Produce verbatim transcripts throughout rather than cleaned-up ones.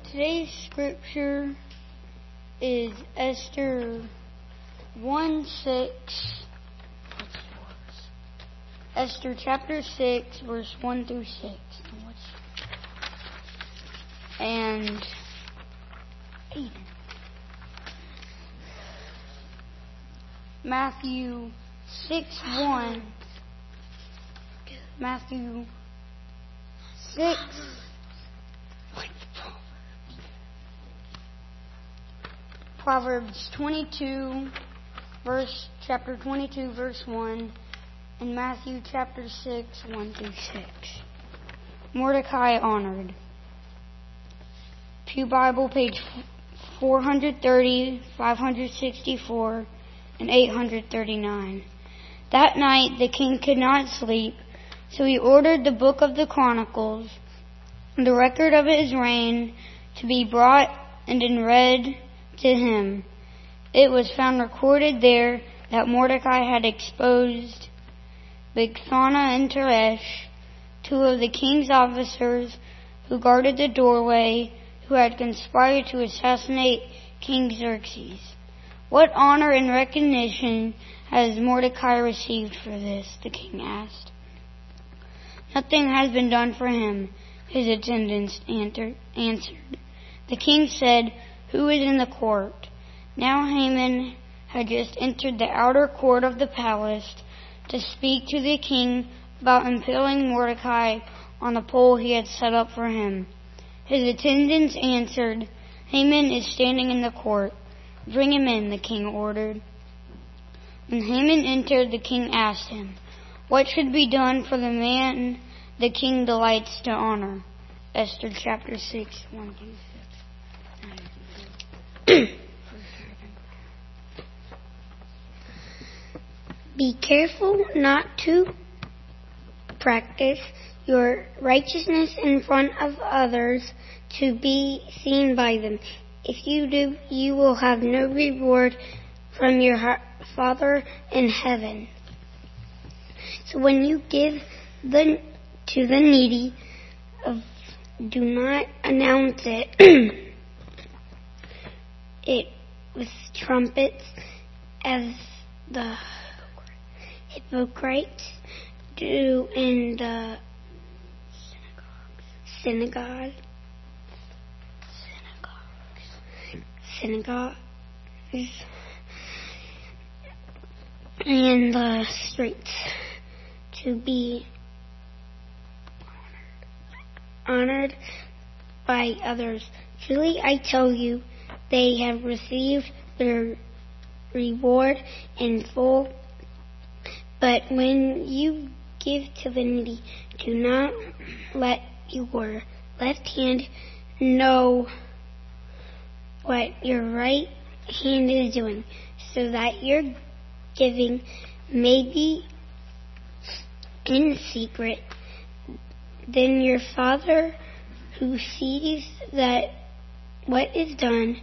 Today's scripture is Esther one six. Esther chapter six, verse one through six. And Matthew six one. Matthew six. Proverbs twenty-two, verse chapter twenty-two, verse one, and Matthew chapter six, one through six. Mordecai honored. Pew Bible, page four thirty, five sixty-four, and eight thirty-nine. That night the king could not sleep, so he ordered the book of the Chronicles, the record of his reign, to be brought and then read to him. It was found recorded there that Mordecai had exposed Bigthana and Teresh, two of the king's officers who guarded the doorway, who had conspired to assassinate King Xerxes. What honor and recognition has Mordecai received for this? The king asked. Nothing has been done for him, his attendants answered. The king said, "Who is in the court?" Now Haman had just entered the outer court of the palace to speak to the king about impaling Mordecai on the pole he had set up for him. His attendants answered, "Haman is standing in the court." "Bring him in," the king ordered. When Haman entered, the king asked him, "What should be done for the man the king delights to honor?" Esther chapter six, one through six. Be careful not to practice your righteousness in front of others to be seen by them. If you do, you will have no reward from your Father in heaven. So when you give the, to the needy, uh, do not announce it it with trumpets as the hypocrites do in the synagogue, synagogues, and the streets, to be honored by others. Truly, I tell you, they have received their reward in full. But when you give to the needy, do not let your left hand know what your right hand is doing, so that your giving may be in secret. Then your Father, who sees that what is done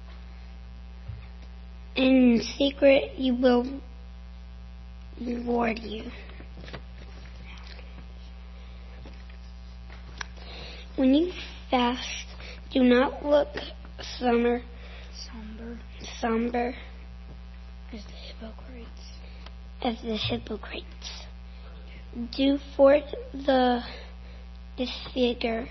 in secret, you will reward you. When you fast, do not look somber, Somber. somber As the hypocrites. as the hypocrites do, for the disfigure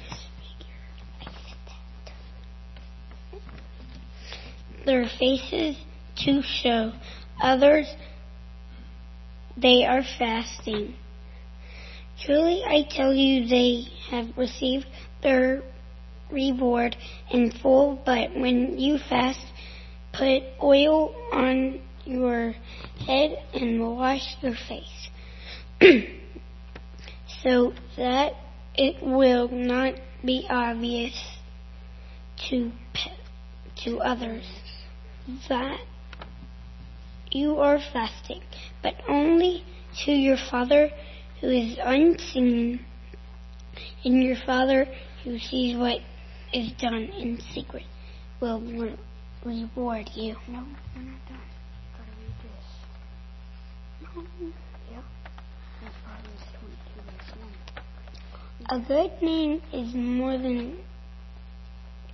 their faces to show others they are fasting. Truly, I tell you, they have received their reward in full. But when you fast, put oil on your head and wash your face, so that it will not be obvious to to others that you are fasting, but only to your Father who is unseen, and your Father who sees what is done in secret will re- reward you. No, we're not done. Gotta read this. No. Yep. That's Proverbs twenty-two, verse one. A good name is more than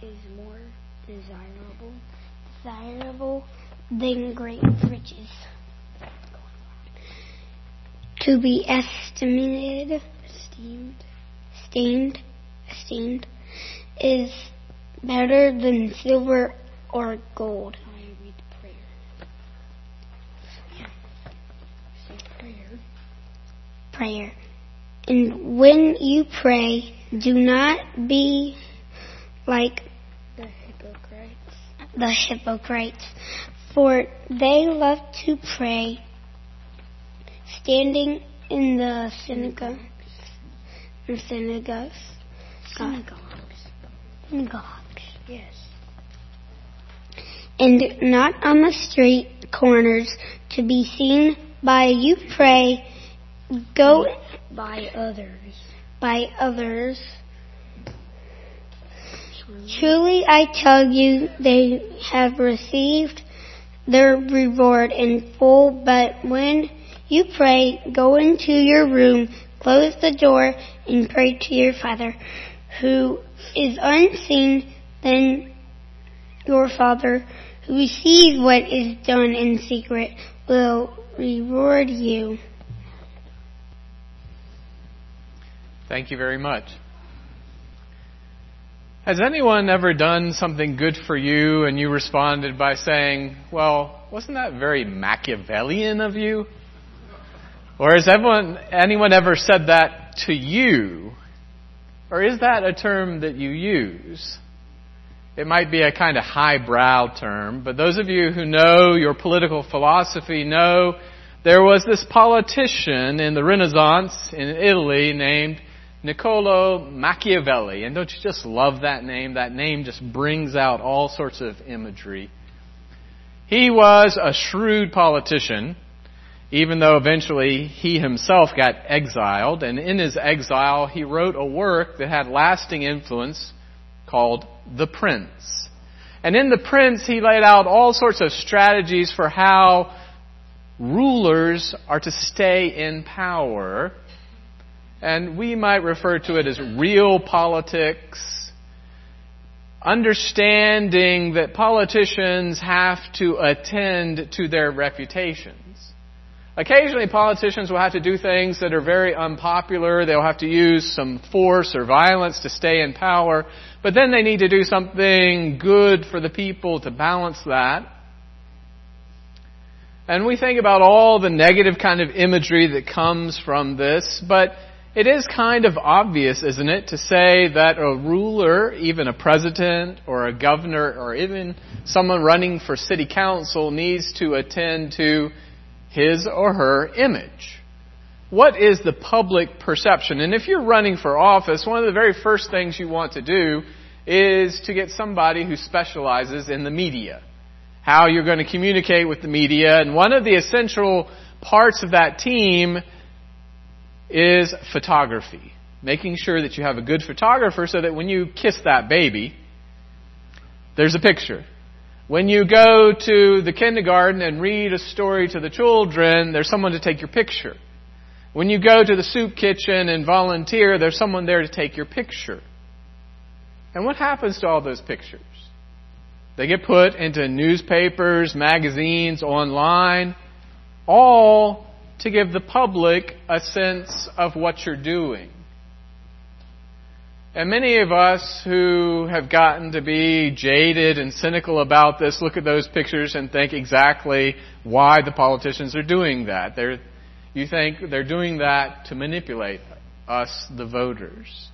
Desirable. Desirable than great riches. To be estimated, Esteemed. esteemed, esteemed, is better than silver or gold. I read the prayer. Say prayer. Prayer. And when you pray, do not be like The hypocrites. the hypocrites, for they love to pray standing in the synagogues, in synagogues, Synagogues. synagogues, Yes. and not on the street corners to be seen by you. Pray, go By others. by others. Truly I tell you, they have received their reward in full. But when you pray, go into your room, close the door, and pray to your Father who is unseen. Then your Father who sees what is done in secret will reward you. Thank you very much. Has anyone ever done something good for you and you responded by saying, well, wasn't that very Machiavellian of you? Or has everyone, anyone ever said that to you? Or is that a term that you use? It might be a kind of highbrow term, but those of you who know your political philosophy know there was this politician in the Renaissance in Italy named Niccolo Machiavelli. And don't you just love that name? That name just brings out all sorts of imagery. He was a shrewd politician, even though eventually he himself got exiled. And in his exile, he wrote a work that had lasting influence called The Prince. And in The Prince, he laid out all sorts of strategies for how rulers are to stay in power. And we might refer to it as real politics, understanding that politicians have to attend to their reputations. Occasionally, politicians will have to do things that are very unpopular. They'll have to use some force or violence to stay in power. But then they need to do something good for the people to balance that. And we think about all the negative kind of imagery that comes from this, but it is kind of obvious, isn't it, to say that a ruler, even a president or a governor or even someone running for city council needs to attend to his or her image. What is the public perception? And if you're running for office, one of the very first things you want to do is to get somebody who specializes in the media. How you're going to communicate with the media. And one of the essential parts of that team is photography. Making sure that you have a good photographer so that when you kiss that baby, there's a picture. When you go to the kindergarten and read a story to the children, there's someone to take your picture. When you go to the soup kitchen and volunteer, there's someone there to take your picture. And what happens to all those pictures? They get put into newspapers, magazines, online, all to give the public a sense of what you're doing. And many of us who have gotten to be jaded and cynical about this look at those pictures and think exactly why the politicians are doing that. They're, you think they're doing that to manipulate us, the voters.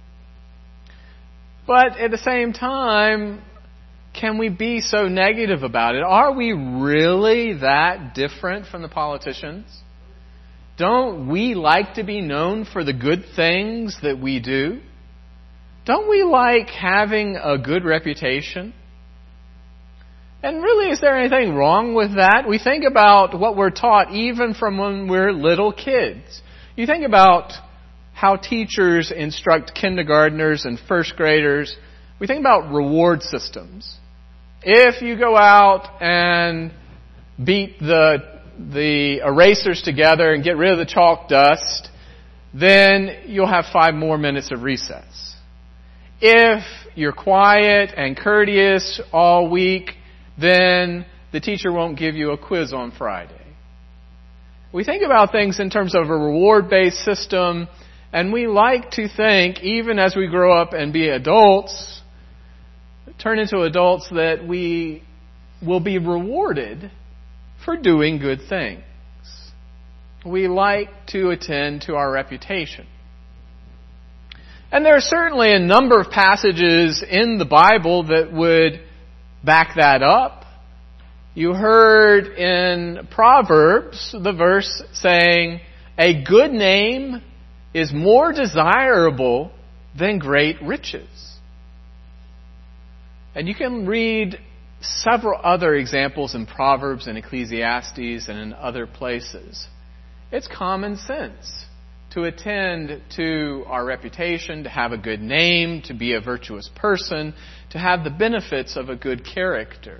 But at the same time, can we be so negative about it? Are we really that different from the politicians? Don't we like to be known for the good things that we do? Don't we like having a good reputation? And really, is there anything wrong with that? We think about what we're taught even from when we're little kids. You think about how teachers instruct kindergartners and first graders. We think about reward systems. If you go out and beat the the erasers together and get rid of the chalk dust, then you'll have five more minutes of recess. if you're quiet and courteous all week, then the teacher won't give you a quiz on Friday. We think about things in terms of a reward-based system, and we like to think, even as we grow up and be adults, turn into adults, that we will be rewarded for doing good things. We like to attend to our reputation. And there are certainly a number of passages in the Bible that would back that up. You heard in Proverbs the verse saying, "A good name is more desirable than great riches." And you can read several other examples in Proverbs and Ecclesiastes and in other places. It's common sense to attend to our reputation, to have a good name, to be a virtuous person, to have the benefits of a good character.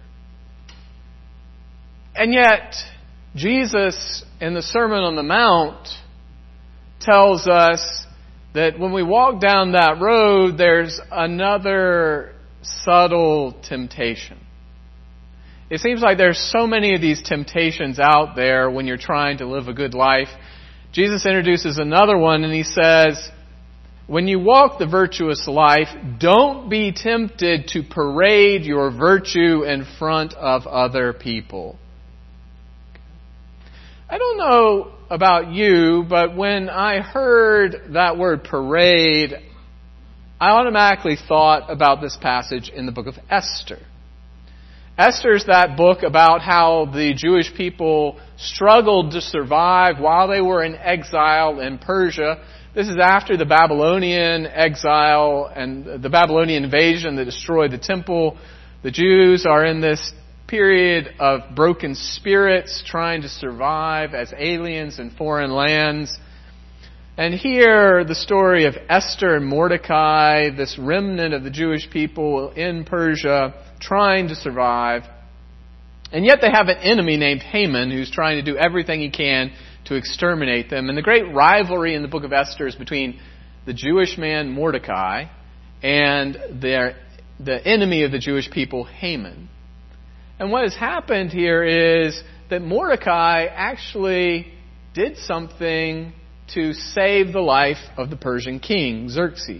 And yet, Jesus, in the Sermon on the Mount, tells us that when we walk down that road, there's another subtle temptation. It seems like there's so many of these temptations out there when you're trying to live a good life. Jesus introduces another one, and he says, when you walk the virtuous life, don't be tempted to parade your virtue in front of other people. I don't know about you, but when I heard that word parade, I automatically thought about this passage in the book of Esther. Esther's that book about how the Jewish people struggled to survive while they were in exile in Persia. This is after the Babylonian exile and the Babylonian invasion that destroyed the temple. The Jews are in this period of broken spirits, trying to survive as aliens in foreign lands. And here, the story of Esther and Mordecai, this remnant of the Jewish people in Persia, trying to survive. And yet they have an enemy named Haman who's trying to do everything he can to exterminate them. And the great rivalry in the book of Esther is between the Jewish man Mordecai and their, the enemy of the Jewish people, Haman. And what has happened here is that Mordecai actually did something to save the life of the Persian king, Xerxes.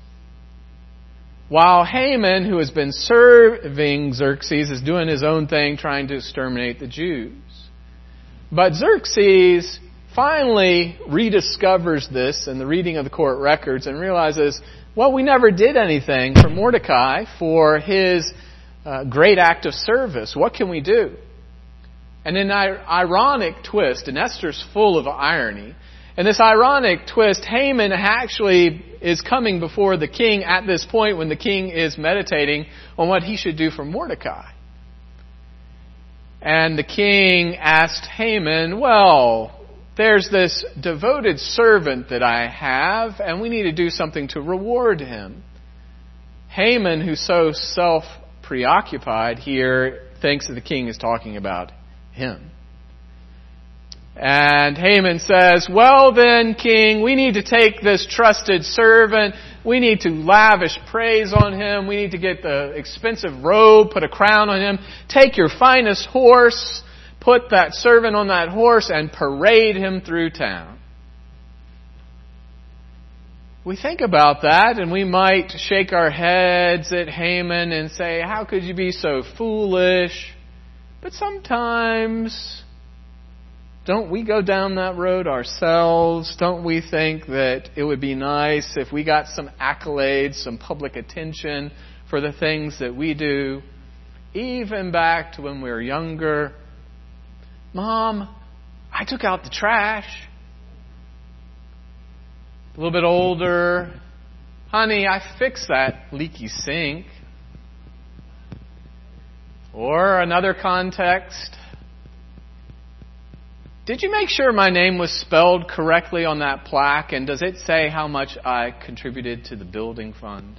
While Haman, who has been serving Xerxes, is doing his own thing, trying to exterminate the Jews. But Xerxes finally rediscovers this in the reading of the court records and realizes, well, we never did anything for Mordecai for his Uh, great act of service. What can we do? And in an ironic twist, and Esther's full of irony, in this ironic twist, Haman actually is coming before the king at this point when the king is meditating on what he should do for Mordecai. And the king asked Haman, well, there's this devoted servant that I have, and we need to do something to reward him. Haman, who's so self preoccupied here, thinks that the king is talking about him. And Haman says, well then, king, we need to take this trusted servant. We need to lavish praise on him. We need to get the expensive robe, put a crown on him. Take your finest horse, put that servant on that horse, and parade him through town. We think about that and we might shake our heads at Haman and say, how could you be so foolish? But sometimes, don't we go down that road ourselves? Don't we think that it would be nice if we got some accolades, some public attention for the things that we do? Even back to when we were younger. Mom, I took out the trash. A little bit older. Honey, I fixed that leaky sink. Or another context. Did you make sure my name was spelled correctly on that plaque? And does it say how much I contributed to the building fund?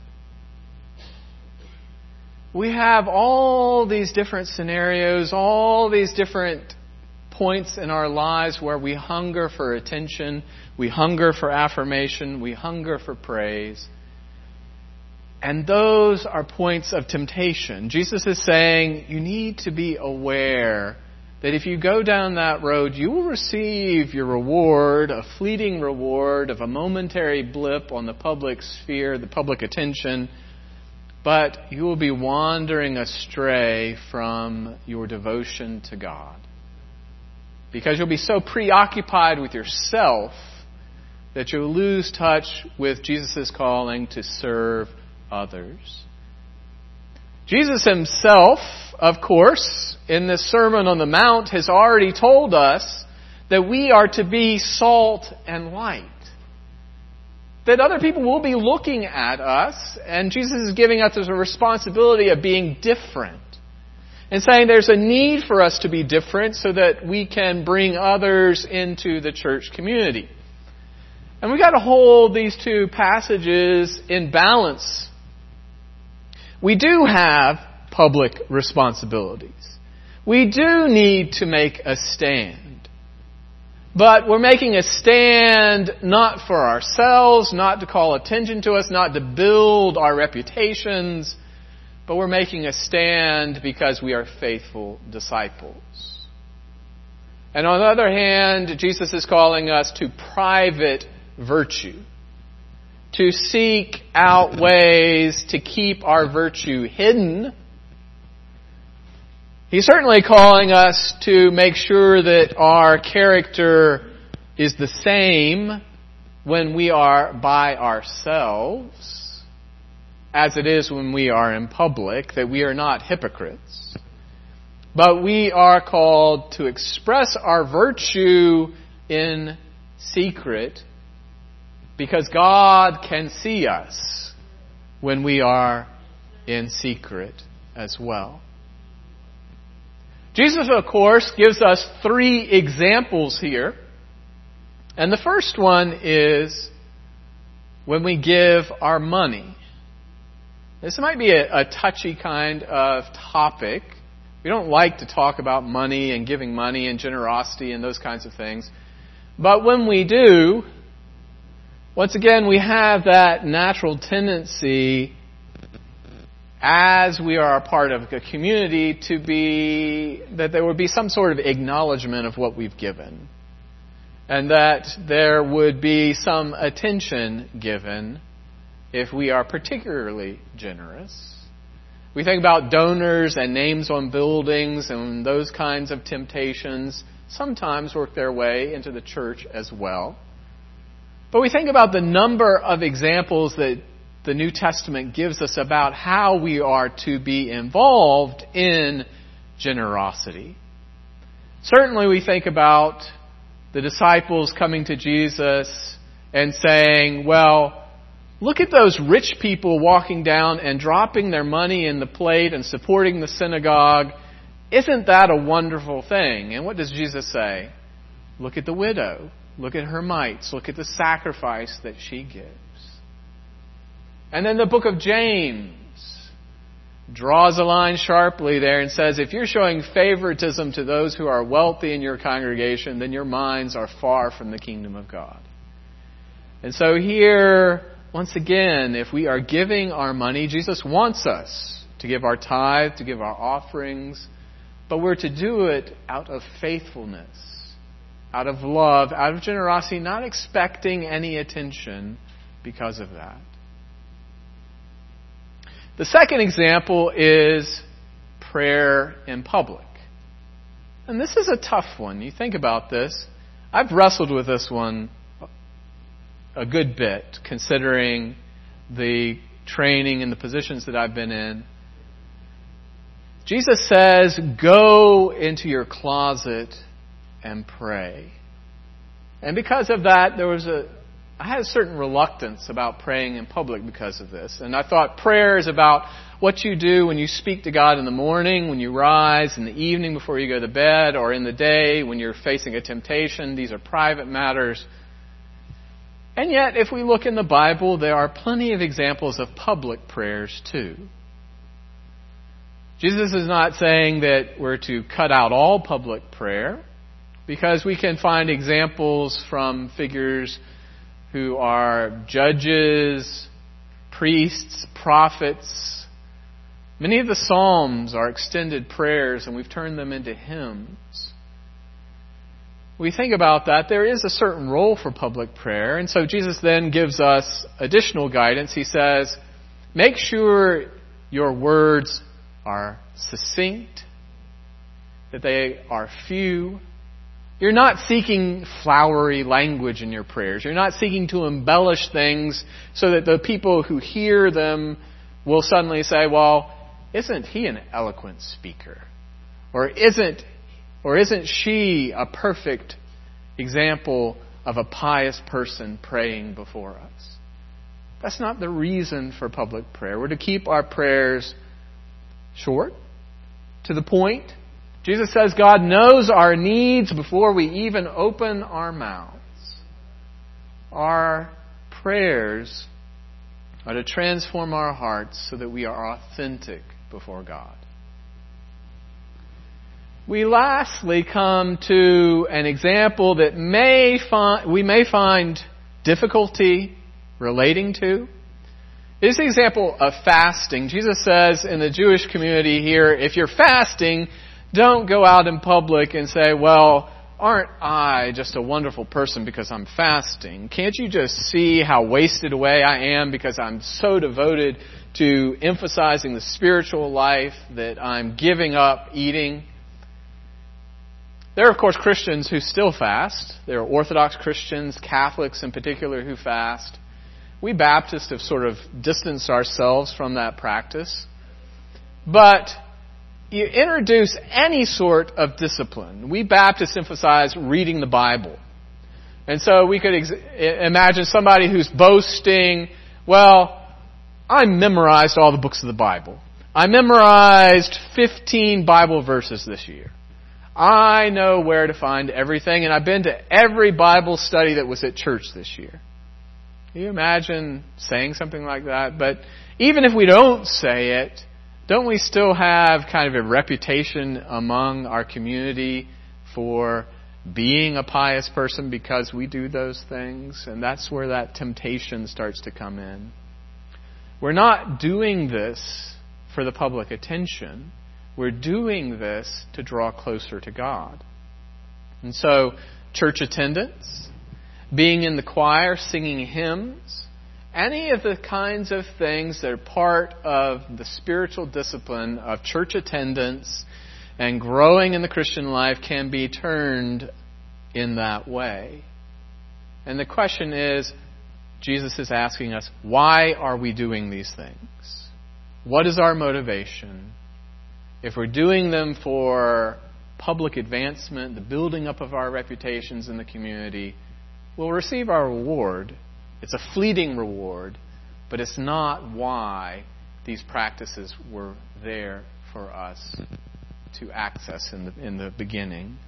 We have all these different scenarios, all these different points in our lives where we hunger for attention, we hunger for affirmation, we hunger for praise. And those are points of temptation. Jesus is saying you need to be aware that if you go down that road, you will receive your reward, a fleeting reward of a momentary blip on the public sphere, the public attention, but you will be wandering astray from your devotion to God. Because you'll be so preoccupied with yourself that you'll lose touch with Jesus' calling to serve others. Jesus himself, of course, in this Sermon on the Mount, has already told us that we are to be salt and light. That other people will be looking at us, and Jesus is giving us a responsibility of being different. And saying there's a need for us to be different so that we can bring others into the church community. And we've got to hold these two passages in balance. We do have public responsibilities. We do need to make a stand. But we're making a stand not for ourselves, not to call attention to us, not to build our reputations, but we're making a stand because we are faithful disciples. And on the other hand, Jesus is calling us to private virtue, to seek out ways to keep our virtue hidden. He's certainly calling us to make sure that our character is the same when we are by ourselves as it is when we are in public, that we are not hypocrites. But we are called to express our virtue in secret because God can see us when we are in secret as well. Jesus, of course, gives us three examples here. And the first one is when we give our money. This might be a, a touchy kind of topic. We don't like to talk about money and giving money and generosity and those kinds of things. But when we do, once again, we have that natural tendency as we are a part of a community to be, that there would be some sort of acknowledgement of what we've given. And that there would be some attention given if we are particularly generous. We think about donors and names on buildings and those kinds of temptations sometimes work their way into the church as well. But we think about the number of examples that the New Testament gives us about how we are to be involved in generosity. Certainly we think about the disciples coming to Jesus and saying, well, look at those rich people walking down and dropping their money in the plate and supporting the synagogue. Isn't that a wonderful thing? And what does Jesus say? Look at the widow. Look at her mites. Look at the sacrifice that she gives. And then the book of James draws a line sharply there and says, if you're showing favoritism to those who are wealthy in your congregation, then your minds are far from the kingdom of God. And so here, once again, if we are giving our money, Jesus wants us to give our tithe, to give our offerings, but we're to do it out of faithfulness, out of love, out of generosity, not expecting any attention because of that. The second example is prayer in public. And this is a tough one. You think about this. I've wrestled with this one a good bit, considering the training and the positions that I've been in. Jesus says, go into your closet and pray. And because of that, there was a I had a certain reluctance about praying in public because of this. And I thought prayer is about what you do when you speak to God in the morning, when you rise, in the evening before you go to bed, or in the day when you're facing a temptation. These are private matters. And yet, if we look in the Bible, there are plenty of examples of public prayers too. Jesus is not saying that we're to cut out all public prayer, because we can find examples from figures who are judges, priests, prophets. Many of the Psalms are extended prayers, and we've turned them into hymns. We think about that, there is a certain role for public prayer, and so Jesus then gives us additional guidance. He says, make sure your words are succinct, that they are few. You're not seeking flowery language in your prayers. You're not seeking to embellish things so that the people who hear them will suddenly say, well, isn't he an eloquent speaker? Or isn't Or isn't she a perfect example of a pious person praying before us? That's not the reason for public prayer. We're to keep our prayers short, to the point. Jesus says God knows our needs before we even open our mouths. Our prayers are to transform our hearts so that we are authentic before God. We lastly come to an example that may find, we may find difficulty relating to. It is the example of fasting. Jesus says in the Jewish community here, if you're fasting, don't go out in public and say, well, aren't I just a wonderful person because I'm fasting? Can't you just see how wasted away I am because I'm so devoted to emphasizing the spiritual life that I'm giving up eating? There are, of course, Christians who still fast. There are Orthodox Christians, Catholics in particular, who fast. We Baptists have sort of distanced ourselves from that practice. But you introduce any sort of discipline. We Baptists emphasize reading the Bible. And so we could ex- imagine somebody who's boasting, well, I memorized all the books of the Bible. I memorized fifteen Bible verses this year. I know where to find everything, and I've been to every Bible study that was at church this year. Can you imagine saying something like that? But even if we don't say it, don't we still have kind of a reputation among our community for being a pious person because we do those things? And that's where that temptation starts to come in. We're not doing this for the public attention. We're doing this to draw closer to God. And so, church attendance, being in the choir, singing hymns, any of the kinds of things that are part of the spiritual discipline of church attendance and growing in the Christian life can be turned in that way. And the question is, Jesus is asking us, why are we doing these things? What is our motivation? If we're doing them for public advancement, the building up of our reputations in the community, we'll receive our reward. It's a fleeting reward, but it's not why these practices were there for us to access in the, in the beginning.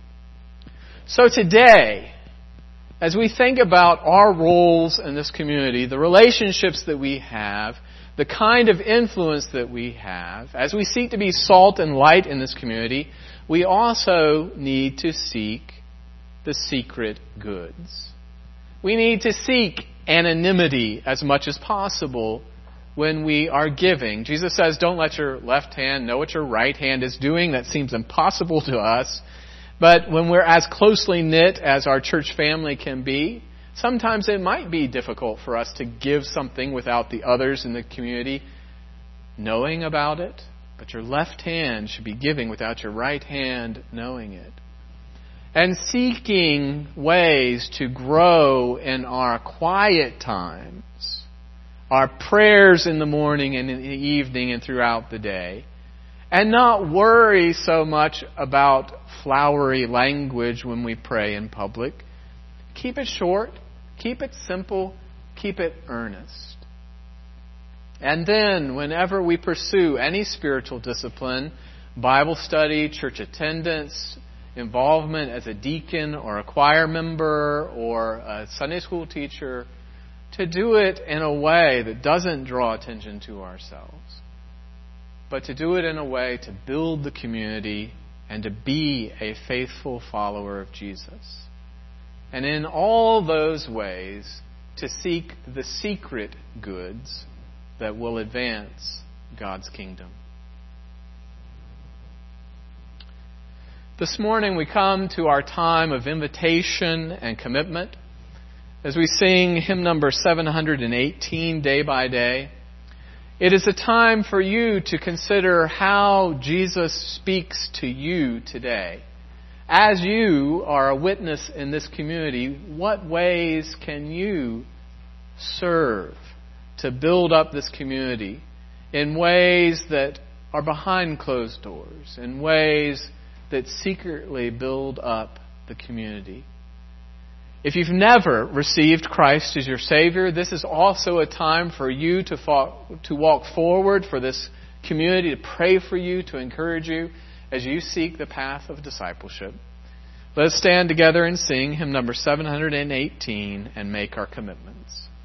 So today, as we think about our roles in this community, the relationships that we have, the kind of influence that we have, as we seek to be salt and light in this community, we also need to seek the secret goods. We need to seek anonymity as much as possible when we are giving. Jesus says, don't let your left hand know what your right hand is doing. That seems impossible to us. But when we're as closely knit as our church family can be, sometimes it might be difficult for us to give something without the others in the community knowing about it. But your left hand should be giving without your right hand knowing it. And seeking ways to grow in our quiet times, our prayers in the morning and in the evening and throughout the day, and not worry so much about flowery language when we pray in public. Keep it short, keep it simple, keep it earnest. And then, whenever we pursue any spiritual discipline, Bible study, church attendance, involvement as a deacon or a choir member or a Sunday school teacher, to do it in a way that doesn't draw attention to ourselves, but to do it in a way to build the community and to be a faithful follower of Jesus. And in all those ways, to seek the secret goods that will advance God's kingdom. This morning we come to our time of invitation and commitment as we sing hymn number seven hundred eighteen, Day by Day. It is a time for you to consider how Jesus speaks to you today. As you are a witness in this community, what ways can you serve to build up this community in ways that are behind closed doors, in ways that secretly build up the community? If you've never received Christ as your Savior, this is also a time for you to, fo- to walk forward for this community, to pray for you, to encourage you as you seek the path of discipleship. Let us stand together and sing hymn number seven hundred eighteen and make our commitments.